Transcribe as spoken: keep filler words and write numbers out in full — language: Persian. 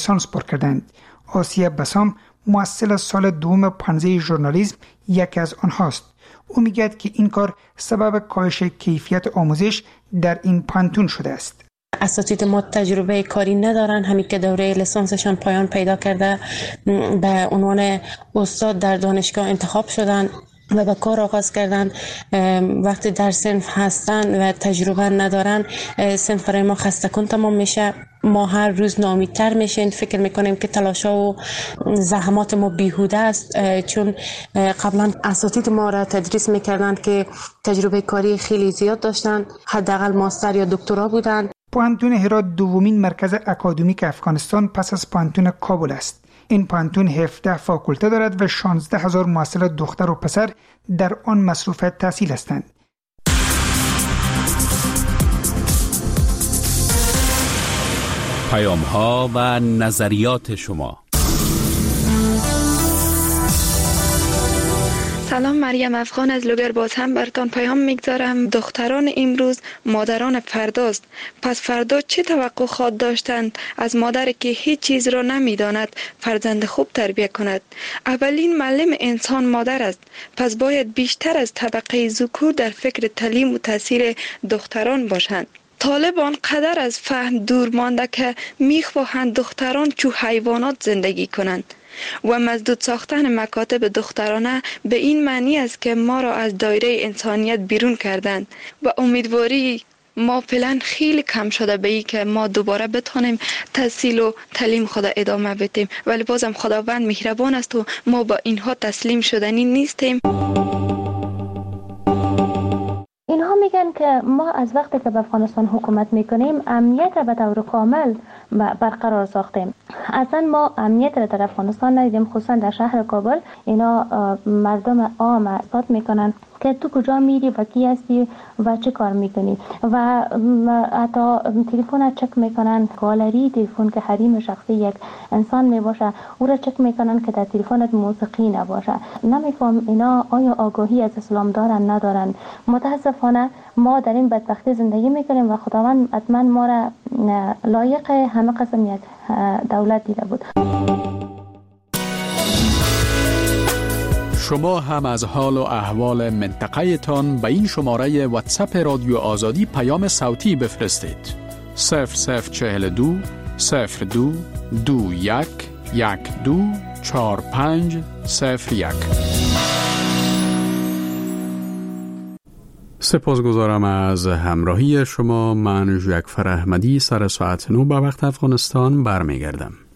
لیسانس پر کردند. آسیه بسام محصل سال دوم پانزده ژورنالیسم یکی از آنهاست. او میگه که این کار سبب کاهش کیفیت آموزش در این پانتون شده است. اساتید ما تجربه کاری ندارن، همین که دوره لیسانسشان پایان پیدا کرده به عنوان استاد در دانشگاه انتخاب شدن و به کار آغاز کردن. وقتی در صنف هستن و تجربه ندارن، صنف برای ما خسته کن تمام میشه. ما هر روز ناامیدتر میشیم، فکر میکنیم که تلاشا و زحمات ما بیهوده است، چون قبلا اساتید ما را تدریس میکردن که تجربه کاری خیلی زیاد داشتن، حداقل ماستر یا دکترا بودن. پانتون هرات دومین مرکز اکادمیک افغانستان پس از پانتون کابل است. این پانتون هفده فاکولته دارد و شانزده هزار محصل دختر و پسر در آن مصروف تحصیل هستند. پیام ها و نظریات شما. سلام، مریم افغان از لوگر. باز هم براتون پیام میگذارم. دختران امروز مادران فرداست. پس فردا چه توقع خواهد داشتند از مادری که هیچ چیز را نمیداند فرزند خوب تربیت کند؟ اولین معلم انسان مادر است. پس باید بیشتر از طبقه ذکور در فکر تعلیم و تاثیر دختران باشند. طالبان قدر از فهم دور مانده که میخواهند دختران چو حیوانات زندگی کنند و مسدود ساختن مکاتب دخترانه به این معنی است که ما را از دایره انسانیت بیرون کردند و امیدواری ما فعلا خیلی کم شده به این که ما دوباره بتونیم تحصیل و تعلیم خود ادامه بدیم، ولی بازم خداوند مهربان است و ما با اینها تسلیم شدنی نیستیم. اینها میگن که ما از وقتی که به افغانستان حکومت میکنیم امنیت به طور کامل برقرار ساختیم. اصلا ما امنیت را در افغانستان ندیدیم، خصوصا در شهر کابل. اینا مردم عام اثبات میکنن که تو کجا میری و کی هستی و چه کار میکنی و حتی تلفن چک میکنن، گالری تلفن که حریم شخصی یک انسان میباشه او را چک میکنن که در تلفنت موسیقی نباشه. نمیفهم اینا آیا آگاهی از اسلام دارن ندارن؟ متاسفانه ما در این بدبختی زندگی میکنیم و خداوند حتما ما را لایق همه قسم یک دولت دیده بود. شما هم از حال و احوال منطقه تان به این شماره واتساپ رادیو آزادی پیام صوتی بفرستید. صفر صفر چهل دو صفر دو دو یک یک دو چار پنج صفر یک. سپاسگزارم از همراهی شما. من ژاکفر احمدی سر ساعت نو به وقت افغانستان برمیگردم.